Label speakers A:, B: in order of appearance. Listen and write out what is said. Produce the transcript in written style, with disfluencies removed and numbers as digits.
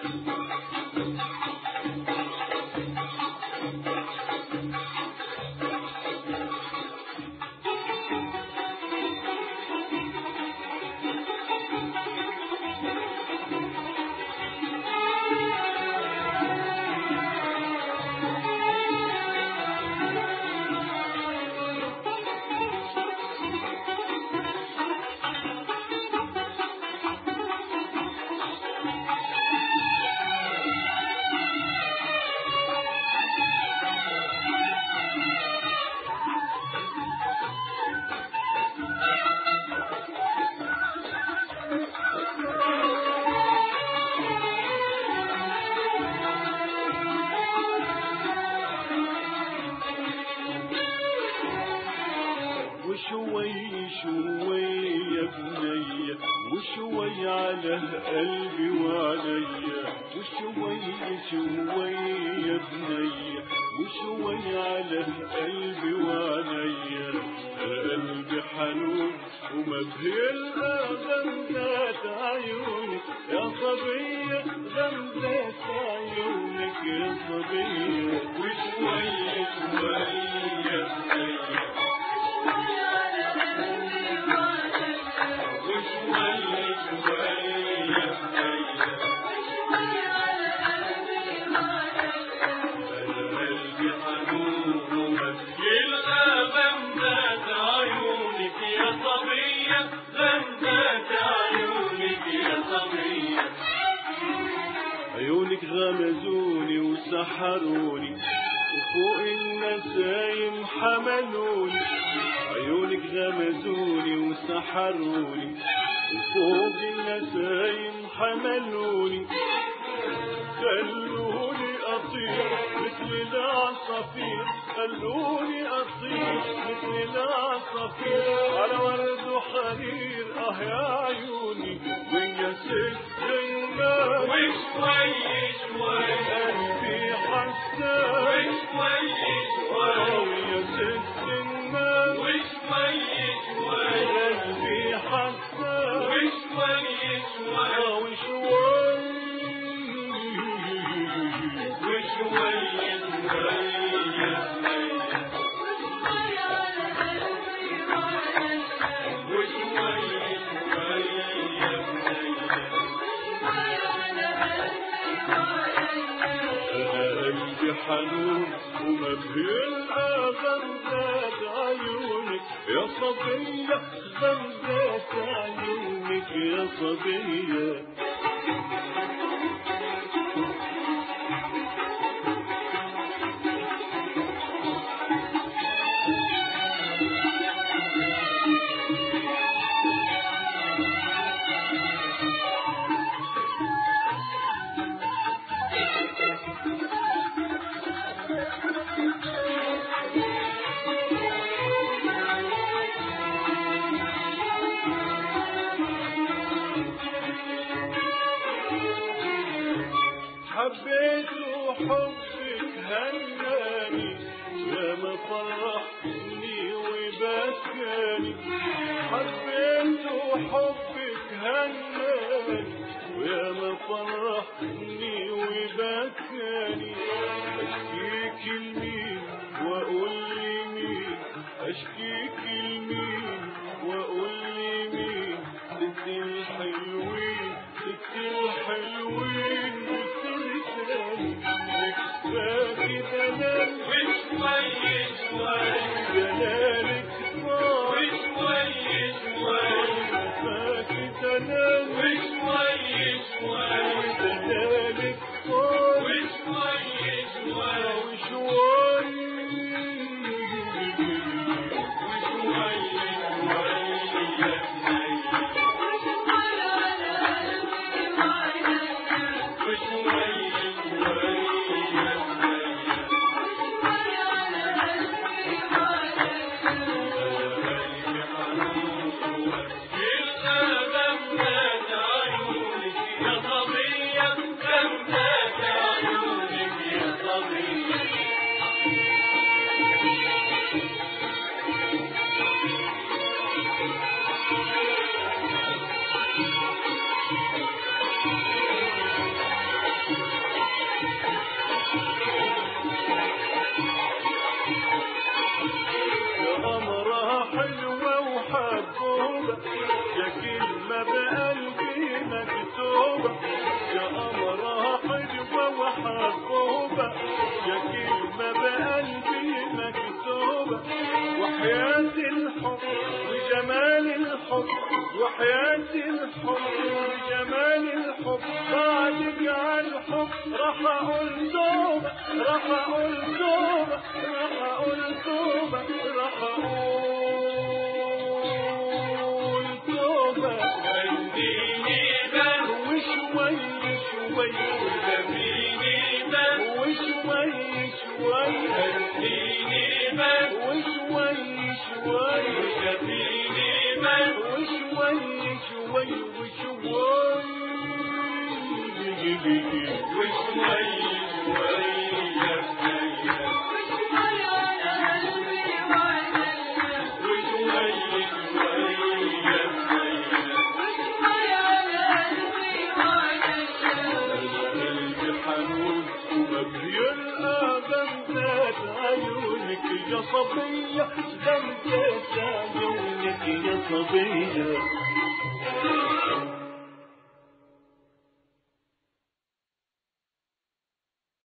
A: وشوي شوي يا بنية وشوي على قلبي وعليا، وشوي شوي يا بنية وشوي على قلبي وعليا، قلبي حنون ومبهل غمزات عيونك يا صبية، غمزات عيونك يا صبية. وشوي شوي يا بنية عيونك غمزوني وسحروني وفوق النسايم حملوني، عيونك غمزوني وسحروني وفوق النسايم حملوني، خلوني أطير مثل العصافير، خلوني أطير مثل العصافير على ورد وحرير. يا عيوني ويا ست الناس
B: وشوي شوي
A: قلبي حساس،
B: وشوي شوي
A: ويا ست الناس
B: وشوي شوي
A: قلبي حساس،
B: وشوي شوي
A: حنون ومبهل غمزات عيونك يا صبية، غمزات عيونك يا صبية. حبيت وحبك هناني يا ما فرحني وبكاني، حبيت وحبك هناني ويا ما فرحني وبكاني، اشكيك لمين واقول لمين، اشكيك لمين واقول لمين، ست الحلوين ست الحلوين فاكي دلال
B: وشوي شوي
A: دلالك صار
B: وشوي شوي
A: فاكي دلال
B: وشوي شوي
A: دلالك صار
B: وشوي شوي
A: الحب وحياة الحب وجمال الحب بعدك على الحب راح اقول توبة راح اقول توبة راح اقول توبة راح اقول توبة
B: وديني بس
A: وشوي شوي
B: وكفيني بس
A: وشوي شوي
B: وديني بس
A: وشوي شوي
B: وكفيني بس
A: وشوي شوي وشوي
B: وشوي شوي يا بنية وشوي شوي يا بنية
A: قلبي حنون ومبين آدم ذات عيونك يا صبية ذات عيونك يا صبية